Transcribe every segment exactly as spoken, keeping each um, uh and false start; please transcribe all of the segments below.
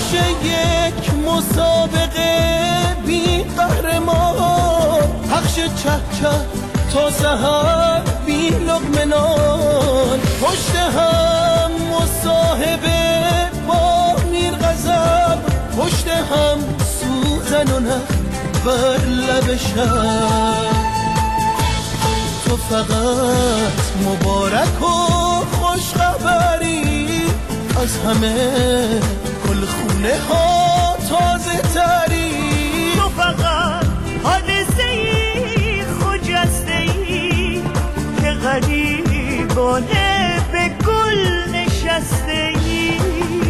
میشه یک مسابقه بی قهرمان، پخش چه چه تا سحر بی لقمه نان، پشت هم مصاحبه با میر غضب، پشت هم سوزن و نه بر لب شب. تو فقط مبارک و خوش خبری، از همه گل خونه ها تازه تری. تو فقط حادثه ای خجسته ای که غریبانه به گل نشسته ای.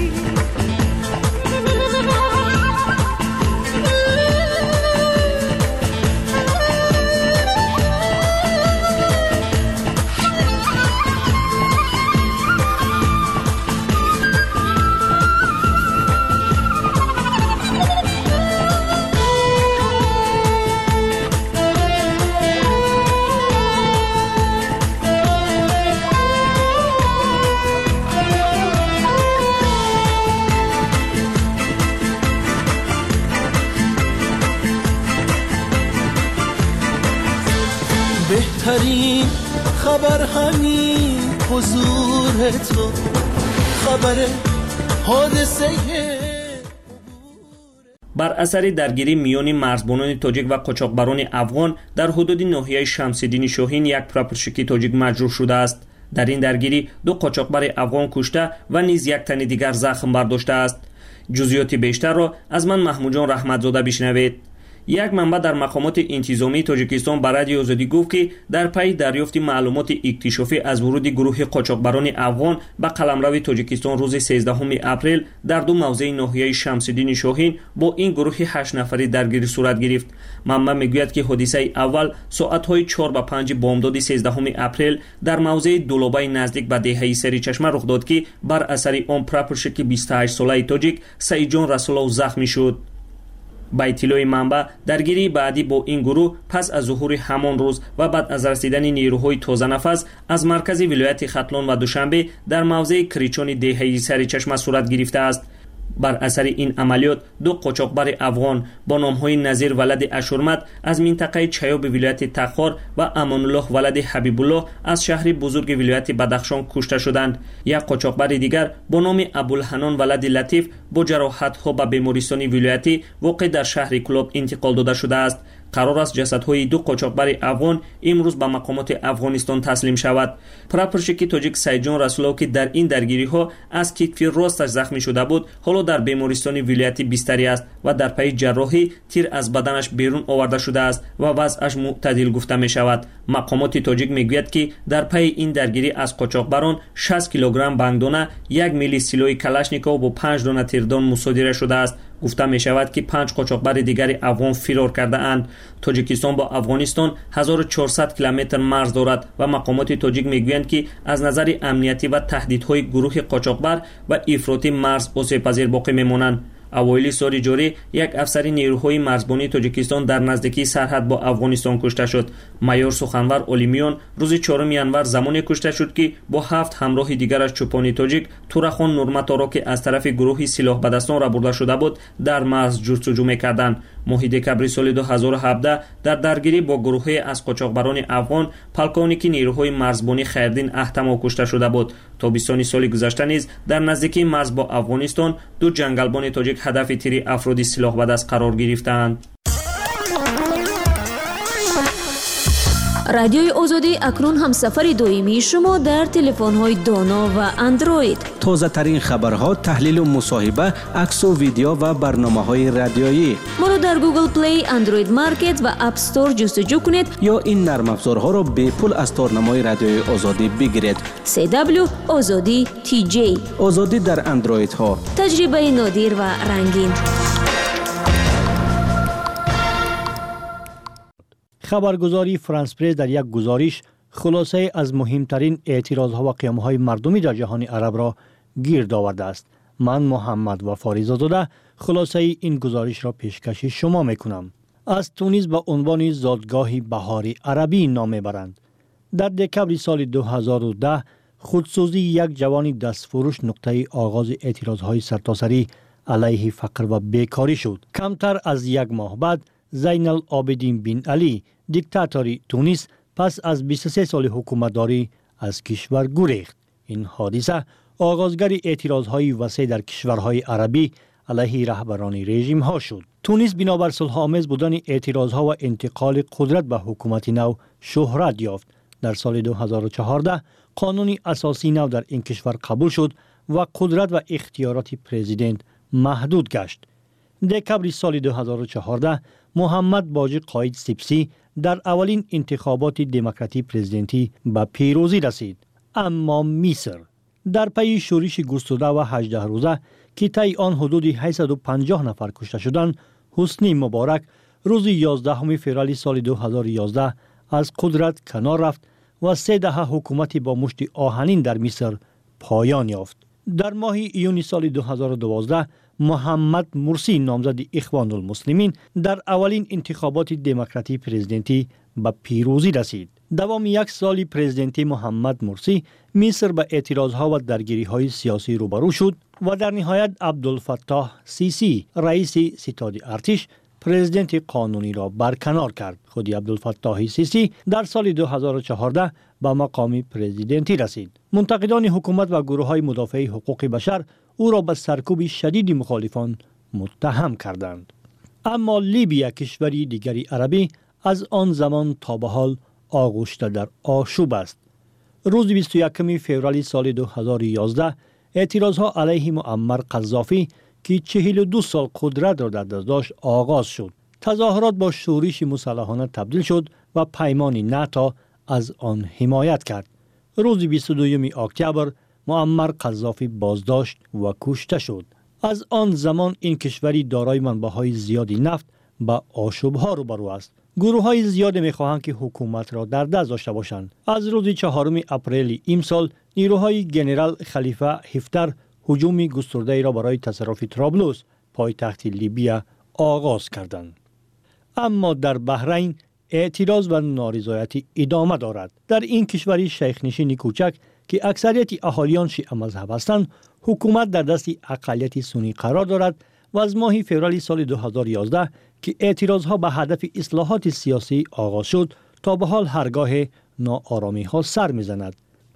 بهترین خبر همین حضور تو، خبر حادثه. بر اثر درگیری میان مرزبانان تاجیک و قاچاقبران افغان در حدود ناحیه شمس‌الدین شاهین یک پراپرشکی تاجیک مجروح شده است. در این درگیری دو قاچاقبر افغان کشته و نیز یک تن دیگر زخم برداشته است. جزئیات بیشتر را از من محمود جان رحمتزاده بشنوید. یک منبع در مقامات انتظامی تاجیکستان به رادیو آزادی گفت که در پی دریافت معلومات اکتشافی از ورود گروه قاچاقبران افغان به قلمرو تاجیکستان روز سیزدهم اپریل در دو موضع ناحیه شمس‌الدین شاهین با این گروه هشت نفری درگیری صورت گرفت. منبع میگوید که حادثه اول ساعت‌های چهار و پنج بامداد سیزدهم اپریل در موضع دولابه نزدیک به دهه سریچشمه رخ داد که بر اثر آن پراپرشکی بیست و هشت ساله تاجیک سعید جان رسولov زخمی شد. با اطلاع منبع درگیری بعدی با این گروه پس از ظهور همان روز و بعد از رسیدن نیروهای تازه نفس از مرکز ولایت ختلان و دوشنبه در موضع کریچان دهه سریچشمه صورت گرفته است. بر اثر این عملیات دو قاچاقبر افغان با نامهای نظیر ولد اشورمت از منطقه چیاب ولایت تخار و امان الله ولد حبیب الله از شهر بزرگ ولایت بدخشان کشته شدند. یک قاچاقبر دیگر با نام ابوالحنان ولد لطیف با جراحت‌ها به بیمارستان ولایتی واقع در شهر کلاب انتقال داده شده است. قرار است جسدهای دو قاچاقبر افغان امروز به مقامات افغانستان تسلیم شود. پراپرشکی تاجیک سعید جان رسولov که در این درگیری ها از کتف راستش زخمی شده بود حالا در بیمارستان ولایتی بستری است و در پی جراحی تیر از بدنش بیرون آورده شده است و وضعش معتدل گفته می شود. مقامات تاجیک میگوید که در پی این درگیری از قاچاقبران شصت کیلوگرم بانگدانه، یک میلی سیلوی کلاشنیکوف و پنج دانه تیردان مصادره شده است. گفته می شود که پنج قاچاقبر دیگر افغان فرار کرده اند. تاجیکستان با افغانستان هزار و چهارصد کیلومتر مرز دارد و مقامات تاجیک میگویند که از نظر امنیتی و تهدیدهای گروه قاچاقبر و افراطی مرز آسیب‌پذیر باقی میمانند. اوایل سال جاری یک افسر نیروهای مرزبانی تاجیکستان در نزدیکی سرحد با افغانستان کشته شد. مایور سخنور اولیمیان روز چهارم ژانویه زمانی کشته شد که با هفت همراه دیگرش چوپانی تاجیک تورخان نورمتا را که از طرف گروهی سلاح به دستان را برده شده بود در مرز جستجو می‌کردند. ماه دکبر سال دو هزار و هفده در درگیری با گروهی از قاچاقبران افغان پلکونیکی نیروهای مرزبانی خیردین احتما کشته شده بود. تابستان سال گذشته نیز در نزدیکی مرز با افغانستان دو جنگلبان تاجیک هدف تیری افرادی سلاح به دست قرار گرفتند. رادیوی آزادی اکنون هم سفر دویمی شما در تلفن‌های دانا و اندروید. تازه ترین خبرها، تحلیل و مصاحبه، عکس و ویدیو و برنامه‌های رادیویی. ما رو در گوگل پلی، اندروید مارکت و اپ استور جستجو کنید یا این نرم افزارها را به پول از تارنمای رادیوی آزادی بگیرید. سی دبلیو آزادی تی جی. آزادی در اندروید ها. تجربه نادر و رنگین. خبرگزاری فرانس پرس در یک گزارش خلاصه از مهمترین اعتراضها و قیام‌های مردمی در جهان عرب را گرد آورده است. من محمد وفاری زاده خلاصه این گزارش را پیشکش شما میکنم. از تونس به عنوان زادگاه بهار عربی نام میبرند. در دکبر سال دو هزار و ده خودسوزی یک جوان دستفروش نقطه آغاز اعتراضهای سرتاسری علیه فقر و بیکاری شد. کمتر از یک ماه بعد زین العابدین بن علی دیکتاتوری تونس پس از بیست و سه سال حکومتداری از کشور گریخت. این حادثه آغازگر اعتراضهای وسیع در کشورهای عربی علیه رهبران رژیم ها شد. تونس بنابر صلح آمیز بودن اعتراض ها و انتقال قدرت به حکومت نو شهرت یافت. در سال دو هزار و چهارده قانون اساسی نو در این کشور قبول شد و قدرت و اختیارات پرزیدنت محدود گشت. دکبر سال دو هزار و چهارده محمد باجی قائد سپسی در اولین انتخابات دموکراتی پرزیدنتی به پیروزی رسید. اما مصر در پی شورش گسترده و هجده روزه که طی آن حدود هشتصد و پنجاه نفر کشته شدند، حسنی مبارک روز یازدهم فوریه سال دو هزار و یازده از قدرت کنار رفت و سه دهه حکومتی با مشت آهنین در مصر پایان یافت. در ماه ایون سال دو هزار و دوازده محمد مرسی نامزد اخوان المسلمین در اولین انتخابات دموکراتی پرزیدنتی به پیروزی رسید. دوام یک سال پرزیدنتی محمد مرسی مصر به اعتراضها و درگیری‌های سیاسی روبرو شد و در نهایت عبدالفتاح سیسی رئیس ستاد ارتش پرزیدنت قانونی را برکنار کرد. خود عبدالفتاح سیسی در سال دو هزار و چهارده به مقام پرزیدنتی رسید. منتقدان حکومت و گروه‌های مدافع حقوق بشر او را به سرکوب شدید مخالفان متهم کردند. اما لیبیا کشوری دیگری عربی از آن زمان تا به حال آغشته در آشوب است. روز بیست و یکم فوریه سال دو هزار و یازده اعتراضها علیه معمر قذافی که چهل و دو سال قدرت را در دست داشت آغاز شد. تظاهرات با شورش مسلحانه تبدیل شد و پیمان ناتو از آن حمایت کرد. روز بیست و دوم اکتبر معمر قذافی بازداشت و کشته شد. از آن زمان این کشوری دارای منبع‌های زیادی نفت با آشوب‌ها روبرو است. گروه‌های زیاد می‌خواهند که حکومت را در دست داشته باشند. از روز چهارم اپریل امسال نیروهای ژنرال خلیفه حفتر هجوم گسترده را برای تصرف طرابلس پایتخت لیبیا آغاز کردند. اما در بحرین اعتراض و نارضایتی ادامه دارد. در این کشوری شیخ نشین کوچک که اکثریت اهالیان شیعه مذهب هستند، حکومت در دست اقلیت سنی قرار دارد و از ماه فوریه سال دو هزار و یازده که اعتراضها به هدف اصلاحات سیاسی آغاز شد تا به حال هرگاه ناآرامی ها سر میزند.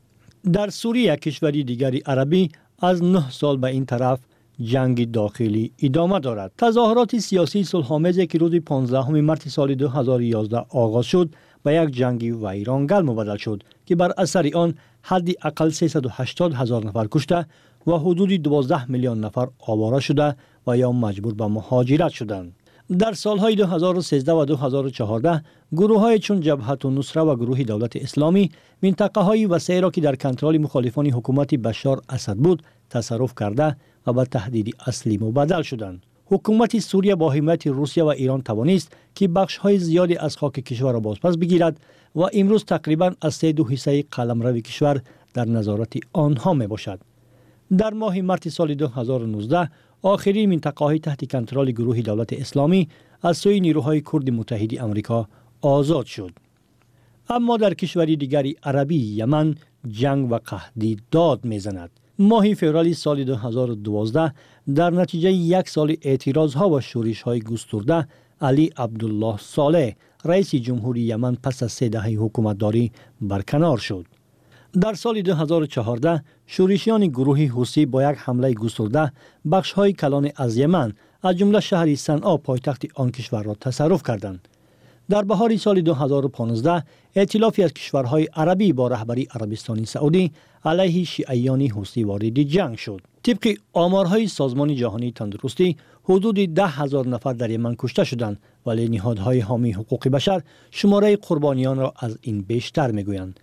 در سوریه کشوری دیگری عربی از نه سال به این طرف جنگ داخلی ادامه دارد. تظاهرات سیاسی صلح‌آمیزی که روز پانزدهم مارس سال دو هزار و یازده آغاز شد به یک جنگ ویرانگر مبدل شد که بر اثر آن حدی اقل سیصد و هشتاد هزار نفر کشته و حدود دوازده میلیون نفر آواره شده و یا مجبور به مهاجرت شدند. در سالهای دو هزار و سیزده و دو هزار و چهارده گروه‌های چون جبهت النصره و گروه دولت اسلامی منطقه‌های وسیع را که در کنترل مخالفان حکومت بشار اسد بود تصرف کرده و به تهدید اصلی مبدل شدند. حکومت سوریه با حمایت روسیه و ایران توانست که بخش‌های زیادی از خاک کشور را بازپس بگیرد و امروز تقریباً از سه دو حصه قلمرو کشور در نظارت آنها می باشد. در ماه مارس سال دو هزار و نوزده آخرین منطقه‌های تحت کنترل گروه دولت اسلامی از سوی نیروهای کرد متحد آمریکا آزاد شد. اما در کشوری دیگری عربی یمن جنگ و قحطی داد میزند. ماه فوریه سال دو هزار و دوازده در نتیجه یک سال اعتراضها و شورش‌های گسترده علی عبدالله صالح رئیس جمهوری یمن پس از سه دهه حکومتداری برکنار شد. در سال دو هزار و چهارده شورشیان گروه حوثی با یک حمله گسترده بخش‌های کلان از یمن از جمله شهر صنعا پایتخت آن کشور را تصرف کردند. در بهار سال دو هزار و پانزده ائتلافی از کشورهای عربی با رهبری عربستان سعودی علیه شیعیان حوثی وارد جنگ شد. طبق آمارهای سازمان جهانی تندرستی حدود ده هزار نفر در یمن کشته شدند، ولی نهادهای حامی حقوق بشر شماره قربانیان را از این بیشتر میگویند.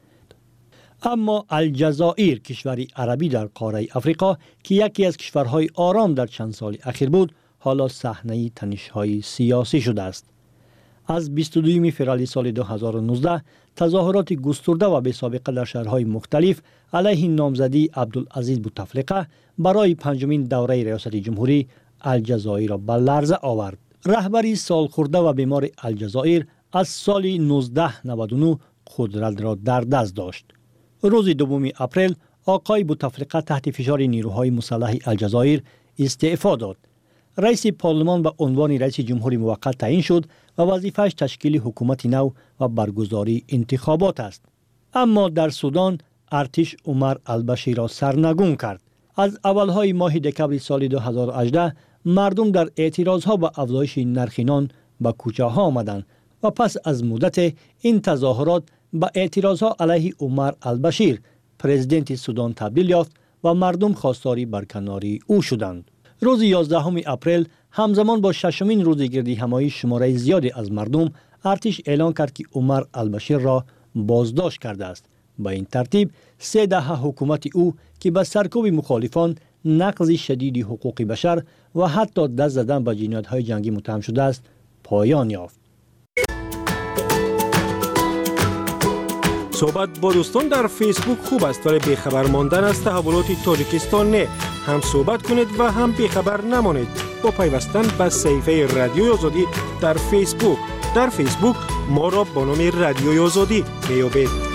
اما الجزایر کشوری عربی در قاره افریقا که یکی از کشورهای آرام در چند سال اخیر بود، حالا صحنه تنش‌های سیاسی شده است. از بیست و دوم فوریه سال دو هزار و نوزده تظاهرات گسترده و بی سابقه در شهرهای مختلف علیه نامزدی عبدالعزیز بوتفلیقه برای پنجمین دوره ریاست جمهوری الجزایر را به لرزه آورد. رهبری سالخورده و بیمار الجزایر از سال نوزده نود و نه قدرت را در دست داشت. روز دوم اپریل آقای بوتفلیقه تحت فشار نیروهای مسلح الجزایر استعفا داد. رئیس پارلمان به عنوان رئیس جمهوری موقت تعیین شد و وظیفه‌اش تشکیل حکومت نو و برگزاری انتخابات است. اما در سودان ارتش عمر البشیر را سرنگون کرد. از اولهای ماه دکمبر سال دو هزار و هجده مردم در اعتراضها به افزایش نرخ نان به کوچه ها آمدند و پس از مدت این تظاهرات به اعتراضها علیه عمر البشیر پرزیدنت سودان تبدیل یافت و مردم خواستار برکناری او شدند. روز یازدهم اپریل همزمان با ششمین روز گردی همایی شماره زیادی از مردم ارتش اعلان کرد که عمر البشیر را بازداشت کرده است. با این ترتیب سه دهه حکومت او که به سرکوب مخالفان، نقض شدید حقوق بشر و حتی دست زدن به جنایت‌های جنگی متهم شده است پایان یافت. صحبت با دوستان در فیسبوک خوب است ولی بیخبر ماندن از تحولات تاجیکستان نه. هم صحبت کنید و هم بیخبر نمانید با پیوستن به صفحه رادیوی آزادی در فیسبوک. در فیسبوک ما را با نام رادیوی آزادی میابید.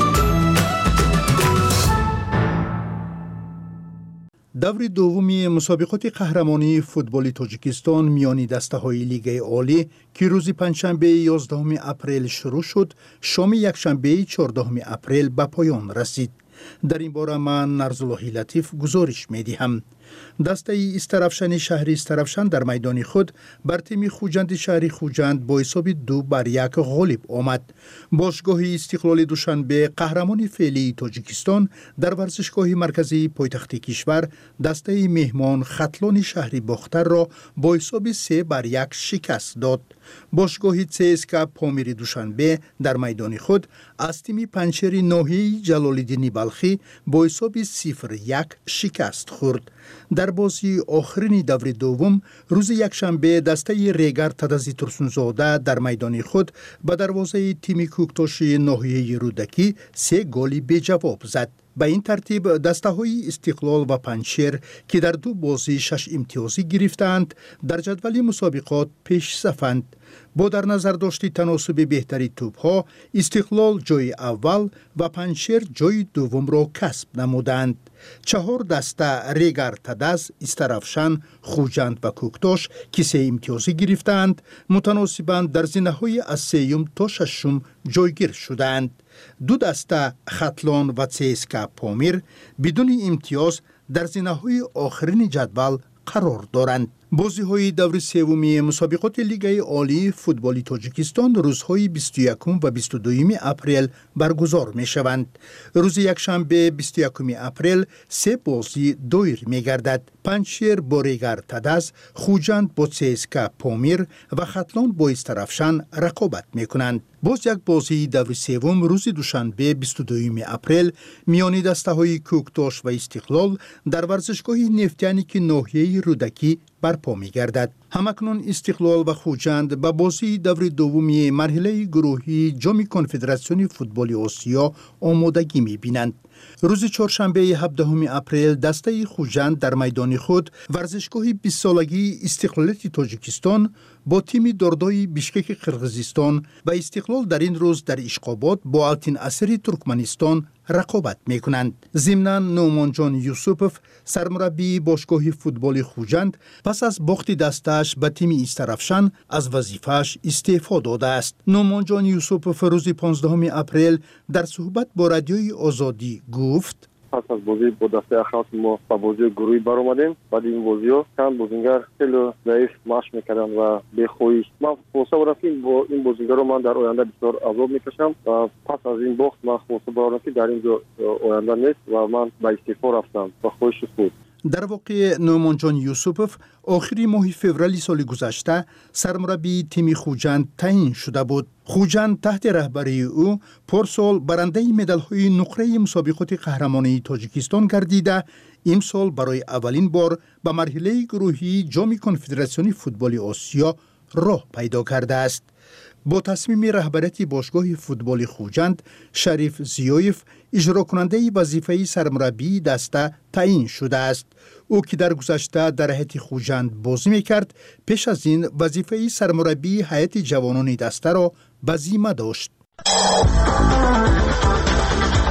دور دومی مسابقات قهرمانی فوتبال تاجیکستان میان دسته‌های لیگ عالی که روز پنجشنبه یازدهم اپریل شروع شد، شام یکشنبه چهاردهم اپریل به پایان رسید. در این باره من نرزاللهی لطیف گزارش می‌دهم. دسته استرافشن شهری استرافشن در میدان خود بر تیم خوجند شهری خوجند با حساب دو بر یک غالب آمد. باشگاه استقلال دوشنبه قهرمان فعلی تاجیکستان در ورزشگاه مرکزی پایتخت کشور دسته مهمان ختلان شهری باختر را با حساب سه بر یک شکست داد. باشگاه سی اس کے پامیر دوشنبه در میدان خود از تیم پنچر ناحیه جلال‌الدین بلخی با حساب صفر یک شکست خورد. در بازی آخرین دور دوم روز یکشنبه دسته ریگر تدزی ترسونزاده در میدان خود به دروازه تیم کوکتاش ناحیه رودکی سه گلی به جواب زد. به این ترتیب دسته های استقلال و پنشیر که در دو بازی شش امتیازی گرفتند در جدول مسابقات پیش صفند. با در نظر داشتی تناسب بهتری توپ ها استقلال جای اول و پنشیر جای دوم را کسب نمودند. چهار دسته ریگر تدز، استرافشن، خوجند و کوکتاش که سه امتیازی گرفتند متناسباً در زینه های از سیوم تا ششم جایگیر شدند. دو دسته ختلان و سی اس کے پامیر بدون امتیاز در زینه های آخرین جدول قرار دارند. بازی های دور سومی مسابقات لیگ عالی فوتبال تاجیکستان روزهای بیست و یکم و بیست و دوم اپریل برگزار می شوند. روز یکشنبه بیست و یکم اپریل سه بازی دایر می گردد. پنشیر با ریگر تدز، خوجند با سی اس کے پامیر و ختلان با استرافشن رقابت می کنند. باز یک بازی دور سوم روز دوشنبه بیست و دوم اپریل میان دسته های کوکتاش و استقلال در ورزشگاه نفتیانی که ناحیه رودکی برپا می گردد. همکنون استقلال و خوجند به بازی دور دومی مرحله گروهی جام کنفدراسیون فوتبال آسیا آمادگی می بینند. روز چهارشنبه هفدهم اپریل دسته خوجند در میدان خود ورزشگاه بیست سالگی استقلالیت تاجیکستان با تیم دردای بیشکک قرقیزستان و استقلال در این روز در اشقاباد با التین اسری ترکمنستان رقابت می کنند. ضمناً نومان جان یوسوپوف سرمربی باشگاه فوتبال خوجند پس از باخت دستش به تیم استرافشن از وظیفه‌اش استعفا داده است. نومان جان یوسوپوف روز پانزدهم اپریل در صحبت با رادیوی آزادی گفت: پس از بازی با دسته اخلاص ما با بازی گروهی برآمدیم. بعد این بازی ها چند بازیگر خیلی ضعیف مشق میکردن و بیخویی. من خواسته بودم که با این بازیگر رو من در آینده بسیار عذاب میکشم و پس از این باخت من خواسته بودم که در این آینده نیست و من به استعفا رفتم و خواهش بود. در واقع نومان جان یوسوپوف آخری ماه فوریه سال گذشته سرمربی تیم خوجند تعیین شده بود. خوجند تحت رهبری او پارسال برنده مدال‌های نقره مسابقات قهرمانی تاجیکستان گردیده امسال برای اولین بار به مرحله گروهی جام کنفدراسیون فوتبال آسیا راه پیدا کرده است. با تصمیم رهبریت باشگاه فوتبال خوجند شریف زیایف اجرا کننده وظیفه سرمربی دسته تعیین شده است. او که در گذشته در هیئت خوجند بازی میکرد پیش از این وظیفه سرمربی هیئت جوانان دسته را به ذمه داشت.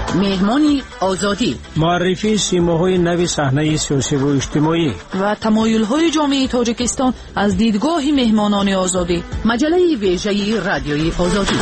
مهمان آزادی، معرفی سیماهای نوی صحنه سیاسی و اجتماعی و تمایل‌های جامعه تاجیکستان از دیدگاه مهمانان آزادی. مجله ویژه رادیوی آزادی.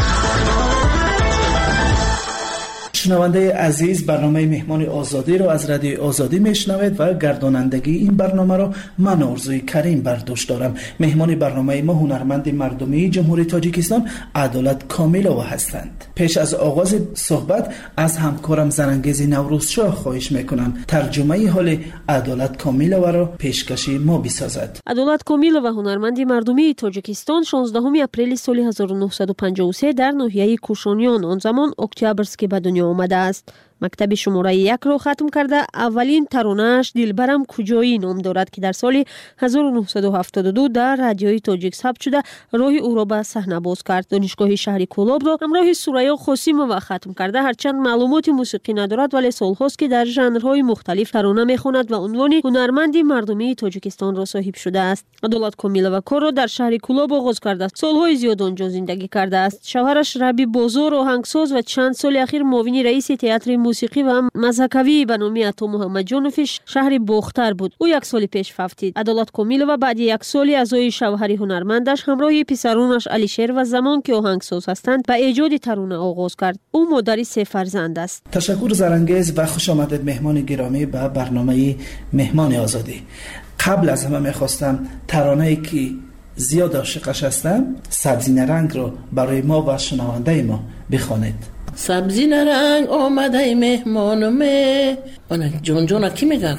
شنونده عزیز، برنامه مهمان آزادی رو از رادیو آزادی میشنوید و گردانندگی این برنامه رو من آرزوی کریم بر دوش دارم. مهمان برنامه ما هنرمند مردمی جمهوری تاجیکستان عدالت کامیلووا هستند. پیش از آغاز صحبت از همکارم زرانگیز نوروزشاه خواهش میکنم ترجمه حال عدالت کامیلووا را پیشکشی ما بسازد. عدالت کامیلووا هنرمند مردمی تاجیکستان شانزدهم اپریل سال هزار و نهصد و پنجاه و سه در ناحیه کوشانیان، آن زمان اکتبرسک، به دنیا آمده است. مکتب شماره یک را ختم کرده. اولین ترانه‌اش دلبرم کجایی نام دارد که در سال هزار و نهصد و هفتاد و دو در رادیوی تاجیک ثبت شده راه او را به صحنه باز کرد. دانشگاه شهری کولاب را همراه سوریا خاسیمووا ختم کرده. هرچند معلومات موسیقی ندارد ولی سالهاست که در ژانرهای مختلف ترانه میخواند و عنوان هنرمند مردمی تاجیکستان را صاحب شده است. عدالت کامیلووا کار را در شهر کولاب آغاز کرده. سالهای زیاد آنجا زندگی کرده است. شوهرش ربی بازار آهنگساز و چند سال اخیر معاون رئیس تئاتر موسیقی و مذهبی به نام عطا محمد جانوف شهر باختر بود. او یک سال پیش فوتید. عدالت کامیلووا بعد یک سالی اعضای شوهر هنرمندش همراه پسرانش علیشیر و زمان که آهنگساز هستند به ایجاد ترانه آغاز کرد. او مادر سه فرزند است. تشکر زرانگیز و خوش آمدید مهمان گرامی به برنامه مهمان آزادی. قبل از همه میخواستم ترانه‌ای که زیاد عاشقش هستم، سبزی نرنگ رو برای ما و شنونده ما بخوانید. سبزی نرنگ آمده مهمانمه. آنه جان جان کی میگه؟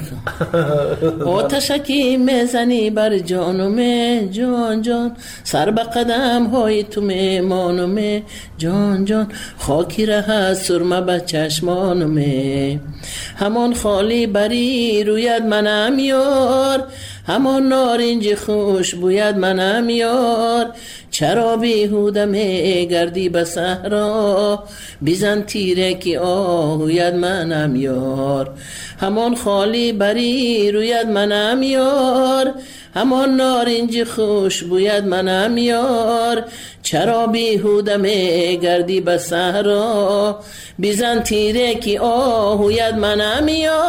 آتش کی میزنی بر جانمه جان جان، سر به قدم های تو مهمانمه جان جان، خاکی ره سرمه به چشمانمه، همان خالی بری روید منم یار، همان نارنج خوش بوید منم یار، چرا بیهوده می گردی به صحرا، بیزن تیره کی آهوید منم یار، همان خالی بری روید منم یار، همان نارنج خوش بوید منم یار، چرا بیهوده می گردی به صحرا، بیزن تیره کی آهوید منم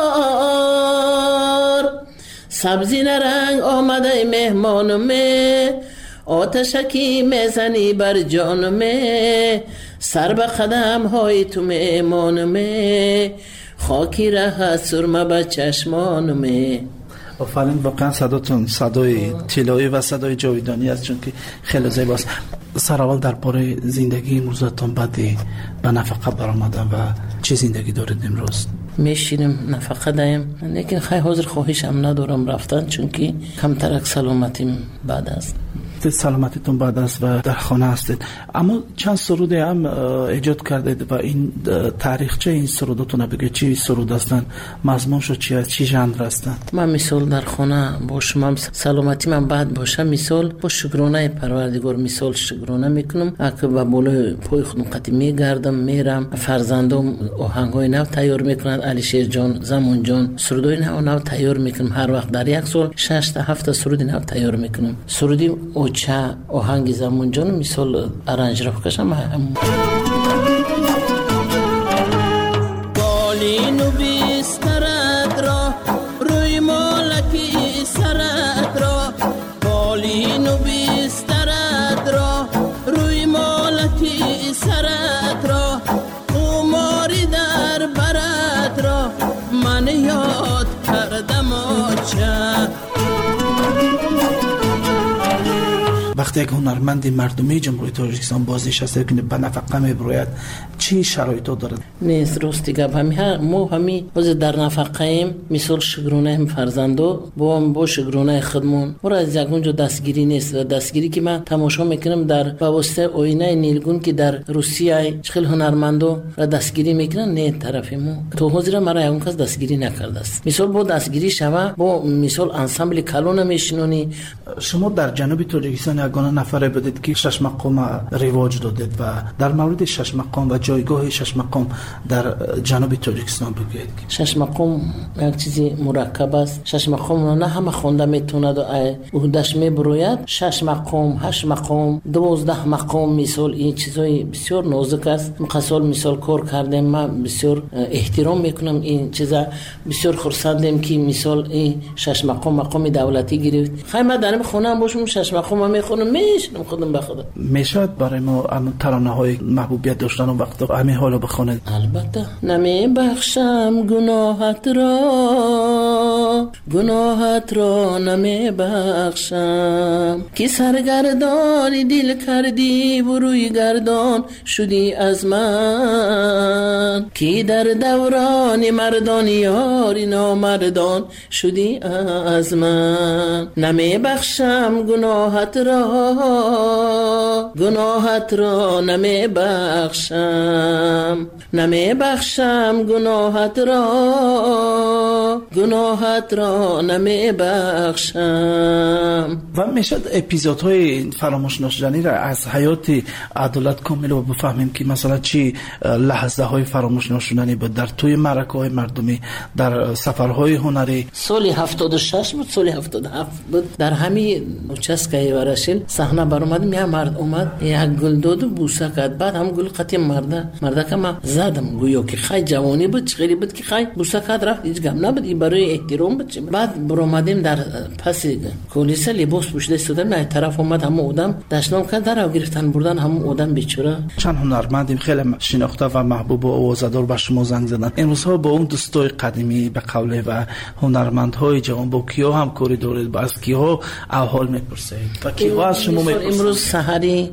یار. سبزی نرنگ آمده مهمانمه، آتشکی میزنی بر جانمه، سر به قدم های تو مهمانمه، خاکی ره سرمه به چشمانمه. آفرین، واقعا صداتون صدای طلایی و صدای جاویدانی است، چون که خیلی زیباست. سر اول درباره زندگی امروزتون بعد به نفقه برآمدن و چه زندگی دارید امروز؟ میشینم نفقه دایم، لیکن خیلی حاضر خواهشم ندارم رفتن، چون که کمترک سلامتیم بعد است. سلامتیتون بعد است و در خانه هستید، اما چند سرود هم ایجاد کردید و این تاریخچه این سروداتون بگید چی سرود هستن، مضمونشو چی است، چی ژانر هستن؟ من مثال در خانه باشم، هم سلامتی من بعد باشه، مثال با شکرانه پروردگار مثال شکرانه میکنم، اگه با بالای پای خودم قطعی میگردم میرم، فرزندم آهنگای نو تیار میکنند، علیشیر جان، زمان جان سرودای نو نو تیار میکنم، هر وقت در یک سال شش تا هفت سرود نو تیار میکنم. سرودی چه آهنگ زمان جان مثال ارنج را بکشم. بالین و بیسترد را روی مالکی سرد را، بالین و بیسترد را روی مالکی سرد را، قماری در برد را من یاد کردم آچه. وقتی یک هنرمند مردمی جمهوری تاجیکستان بازنشسته کنه به نفقه میبروید، چی شرایطو دارد؟ نیست راستی گپ همی ها ما همی باز در نفقه ایم، مثال شگرونه هم فرزندو با هم با شگرونه خودمون مرا از یک اونجا دستگیری نیست و دستگیری که من تماشا میکنم در واسطه آینه نیلگون که در روسیه خیلی هنرمندو را دستگیری میکنن، نه طرفمون تو حاضر مرا اون کس دستگیری نکرده است. مثال با دستگیری شوه با مثال انسامبل کلون میشنونی. شما در جنوب تاجیکستان یک یگانه نفر بودید که شش مقام رواج دادید و در مورد شش مقام و جایگاه شش مقام در جنوب تاجیکستان بگویید. شش مقام یک چیزی مرکب است. شش مقام نه همه خونده میتوند و عهده‌اش میبروید. شش مقام، هشت مقام، دوازده مقام مثال این چیزای بسیار نازک است. مقصال مثال کار کردیم، من بسیار احترام میکنم این چیزا، بسیار خرسندم که مثال این شش مقام مقام دولتی گرفت. خیلی من در خونه هم باشم شش مقام میخونم میشنم خودم به خودم. میشد برای ما ترانه های محبوبیت داشتن اون وقت همین حالو بخونید؟ البته. نمیبخشم گناهت را، گناهت را نمیبخشم، که سرگردانی دل کردی و روی گردان شدی از من، که در دوران مردان یاری نامردان شدی از من. نمیبخشم گناهت را، گناهت را نمیبخشم، نمیبخشم گناهت را، گناهت را نمیبخشم. و میشد اپیزودهای فراموش نشدنی را از حیات عدالت کامل رو بفهمیم که مثلا چی لحظه های فراموش نشدنی بود در توی معرکه های مردمی، در سفرهای هنری؟ سال هفتاد و شش بود، سال هفتاد و هفت بود، در همین چسکای ورشل صحنه برآمدم، یه مرد اومد یک گل داد و بوسه کرد، بعد هم گل قطیم مرده مرده که من زدم گویا که خیلی جوانی بود، خیلی بود که خیلی بوسه کرد رفت، هیچ گم نبود، این برای احترام بود. بعد برآمدیم در پس کلیسا لباس پوشیده استادم، نه طرف اومد هم آدم دشنام کرد در گرفتن بردن هم آدم بیچاره. چند هنرمندیم خیلی شناخته و محبوب و آوازدار به شما زنگ زدن. امروزها با اون دوستای قدیمی به قوله و هنرمندهای جوان با کیا هم کاری دارید؟ با از کیا احوال میپرسید و کیا از شما میپرسید؟ امروز سحری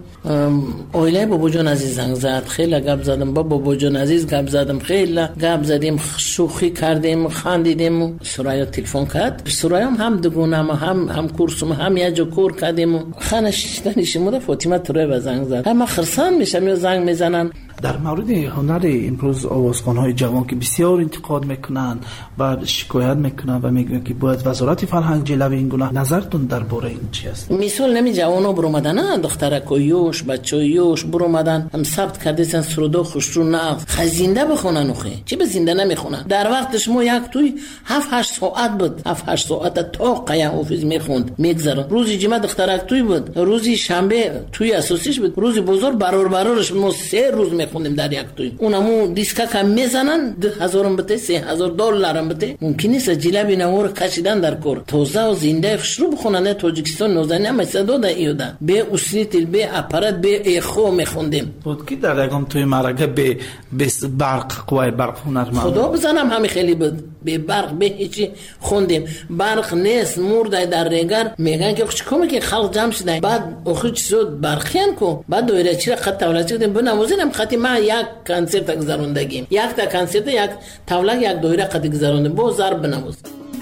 اویله بابا جان عزیز زنگ زد، خیلی گپ زدم با بابا جان عزیز، گپ زدم خیلی گپ زدیم، شوخی کردیم، خندیدیم. سرایا تلفن کرد، سرایا هم دگونم هم هم کورسم هم یه جو کور کردیم. خانه شیشتنیش مود فاطمه تروی زنگ زد، هم خرسان میشم یا زنگ میزنن. در مورد هنر امروز آوازخوان‌های جوان که بسیار انتقاد میکنن و شکایت میکنن و میگن که باید وزارت فرهنگ جلوی این گناه، نظرتون درباره این چی است؟ مثال نمی جوانا برآمدن، دخترکویوش بچویوش برآمدن هم ثبت کردن سرودا خوشرو نغز خزینده بخونن، اخی چی به زنده نمیخونن. در وقتش ما یک توی هفت هشت ساعت بود، هفت هشت ساعت تا قیا حافظ میخوند میگذره. روزی جمعه دخترک توی بود، روزی شنبه توی اساسیش بود، روزی بزرگ برار برارش ما سه روز میخوندیم در یک توی. اونمو دیسکا کم میزنن، ده هزارم بده، سه هزار دلارم بده. ممکن نیست جلبی نوار کشیدن در کور توزه و زنده خوشرو بخونن. تاجیکستان نوزنی هم صدا ده ایودا به اسنیتل به اپارات به اخو میخوندیم. بود که در یکم توی مرکه به بس برق قوای برق هنرمند خدا بزنم همین خیلی بود، به برق به هیچی خوندیم. برق نیست مرده در رگر میگن که چیکار که خلق جمع شدن، بعد اخو چیزود برقیان کو، بعد دویره چی خط تولد کردیم بنوازیم. خطی ما یک کنسرت گذروندگیم، یک تا کنسرت یک تولد یک دویره قد گذرونده با ضرب بنواز.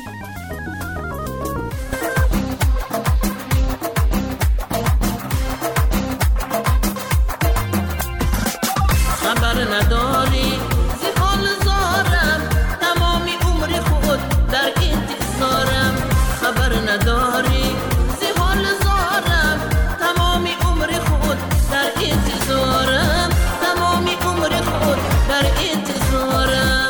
خبر نداری زی حال زارم، تمامی عمر خود در انتظارم. خبر نداری زی حال زارم، تمامی عمر خود در انتظارم، تمامی عمر خود در انتظارم.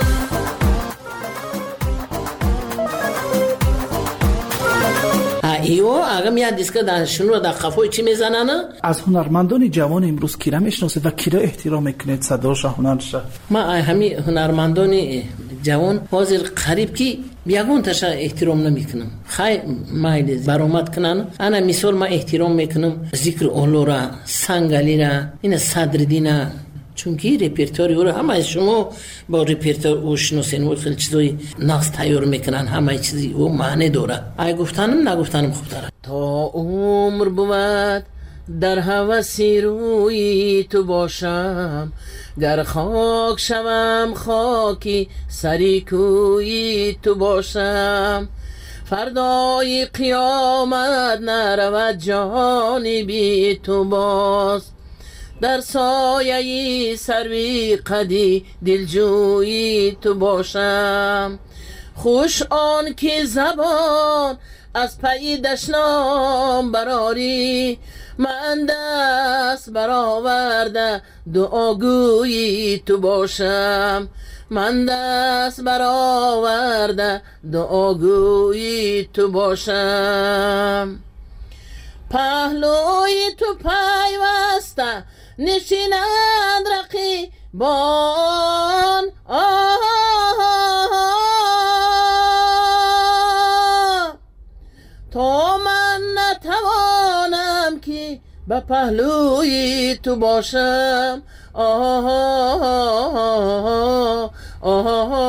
ایو اگه میاد دیسکا دانشونو در خفای چی میزنن؟ از هنرمندان جوان امروز کی را میشناسید و کی را احترام میکنید؟ صداش هنرش ما همین هنرمندان جوان حاضر قریب کی بیگون تاشا احترام نمیکنم، خیلی مایل برآمد کنن. انا مثال ما احترام میکنم ذکر اولورا، سنگالی را، این صدرالدین، چون که رپرتوری او همه از شما با رپرتور او شناسین و خیلی چیزای نقص تیار میکنن، همه چیزی او معنی داره. ای گفتنم نگفتنم خوب داره. تا عمر بود در هوسی روی تو باشم، گر خاک شوم خاکی سری کوی تو باشم. فردای قیامت نرود جانی بی تو باز، در سایه سروی قدی دلجویی تو باشم. خوش آن که زبان از پی دشنام براری، من دست برآورده دعاگوی تو باشم، من دست برآورده دعاگوی تو باشم. پهلوی تو پیوسته نشینند رقیبان، تا من نتوانم که به پهلوی تو باشم. آه آه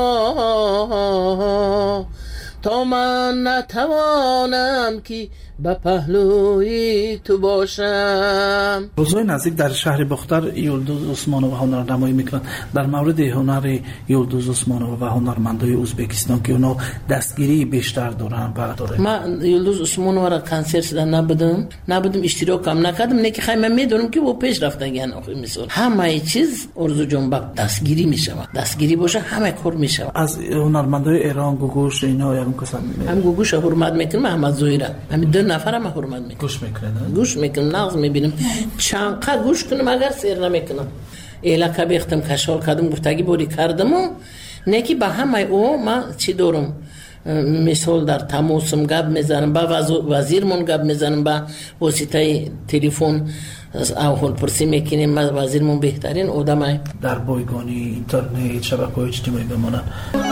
آه تا من نتوانم که به پهلوی تو باشم. روزهای نزدیک در شهر بختر یلدوز عثمانووا هنرنمایی میکنند. در مورد هنر یلدوز عثمانووا و هنرمندای ازبکستان که اونا دستگیری بیشتر دارن و داره. من یلدوز عثمانووا را کنسرت دادن نبودم نبودم اشتراک هم نکردم، نه که خیلی من میدونم که او پیش رفتن. آخه مثال همه چیز ارزو جنبک دستگیری میشود، دستگیری باشه همه کار میشود. از هنرمندای ایران گوگوش اینا یارم کسان هم گوگوش حرمت میکنم، محمد زهیره همین دو نفر هم حرمت میکنم. گوش میکنم گوش میکنم نغز میبینم چند قد گوش کنم اگر سیر نمیکنم. ایلا که بیختم کشال کردم گفتگی بوری کردم و نکی به همه او من چی دارم، مثال در تماسم گپ میزنم، با وزیرمون گپ میزنم، با واسطه تلفن اول پرسی میکنیم. وزیرمون بهترین آدمه. در بایگانی اینترنت شبکه‌های اجتماعی بمونن.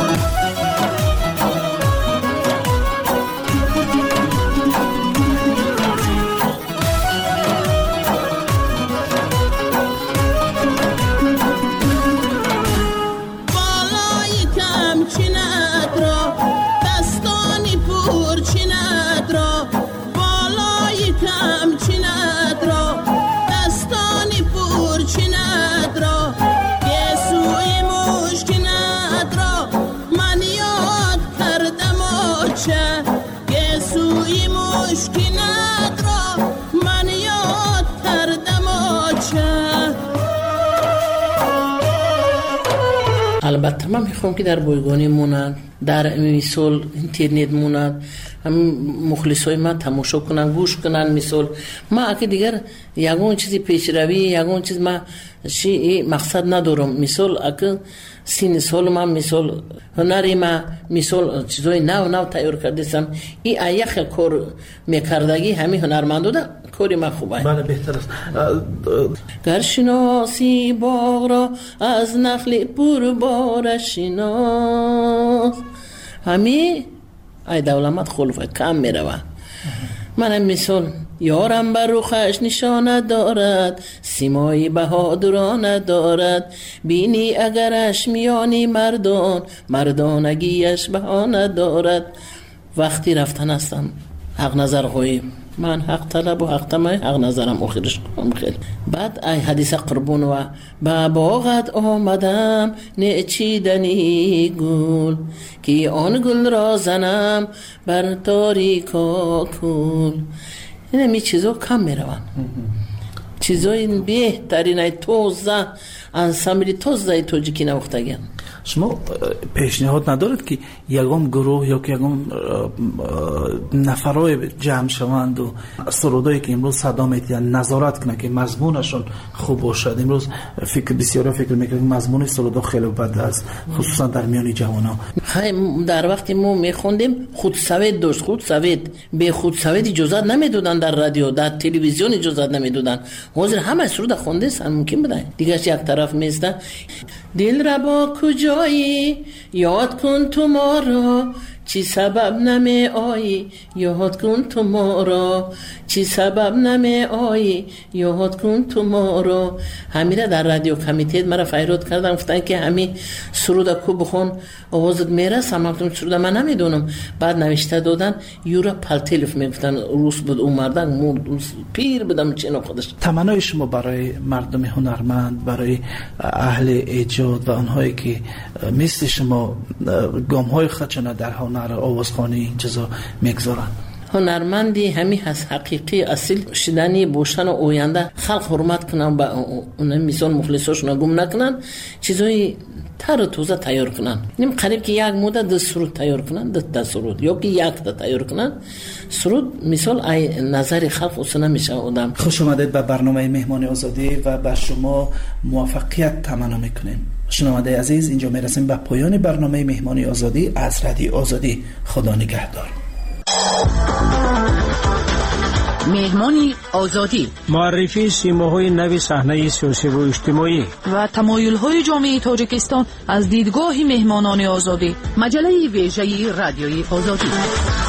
البته من میخوام که در بایگانی مونن، در مثال اینترنت مونن، هم مخلصای من تماشا کنن گوش کنن. مثال ما اگه دیگر یگون چیزی پیشروی یگون چیز ما چی مقصد ندارم. مثال اگه سین سال من مثال هنری ما مثال چیزای نو نو تیار کردم، این ایخ کار میکردگی همین هنرمندو ده کاری ما خوبه. بله بهتر است. گر شناسی باغ را از نخل پر بار شناس، همین ای دولمت خلوفه کم میروه. منم مثال یارم بر روخش نشانه دارد، سیمای بهادرانه دارد، بینی اگرش میانی مردان، مردانگیش بهانه دارد. وقتی رفتن هستم حق نظر خوی من حق طلب و حق تمای حق نظرم آخرش کنم خیلی. بعد ای حدیث قربون و با باغت آمدم نچیدنی گل، که آن گل را زنم بر تاریکا کل. این همی چیزا کم میرون، چیزای بهترین توزه انسامبلی توزه توجیکی نوختگن. شما پیشنهاد ندارد که یگام گروه یا که یگام نفرای جمع شوند و سرودایی که امروز صدا میتین نظارت کنه که مضمونشون خوب باشد؟ امروز فکر بسیاری فکر میکنه مضمون سرودا خیلی بد است، خصوصا در میان جوانان. خیلی در وقتی ما میخوندیم خودسوید داشت، خودسوید به خودسوید اجازت نمیدادن، در رادیو در تلویزیون اجازت نمیدادن. حاضر همه سرود خونده سن ممکن بودن دیگه یک طرف میسته دل را با کجایی یاد کن تو ما را، چی سبب نمی آیی یاد کن تو ما را، چی سبب نمی آیی یاد کن تو ما را. همیره در رادیو کمیته مرا فیراد کردن، گفتن که همین سرود کو بخون آوازت میرسه. من گفتم سرود من نمیدونم. بعد نوشته دادن یورا پلتلف میگفتن روس بود اون مردن مرد پیر بودم چنو خودش. تمنای شما برای مردم هنرمند، برای اهل ایجاد و آنهایی که مثل شما گام های خدشانه در هنر آوازخوانی این چیزا میگذارن؟ هنرمندی همین هست حقیقی اصیل شدنی بوشتن و آینده خلق حرمت کنن با اون میزان مخلصاشون گم نکنن چیزای تر توزه تیار کنن نیم قریب که یک موده ده سرود تیار کنن ده, ده سرود یا که یک ده تیار کنن سرود مثال ای نظر خلق اصلا نمیشه آدم. خوش آمدید به برنامه مهمان آزادی و بر شما موفقیت تمنا میکنیم. شنونده عزیز، اینجا میرسیم به پایان برنامه مهمان آزادی از رادیو آزادی. خدا نگهدار. مهمانی آزادی، معرفی سیماهای نوی صحنه سیاسی و اجتماعی و تمایل‌های جامعه تاجیکستان از دیدگاه مهمانان آزادی. مجله ویژه رادیوی آزادی.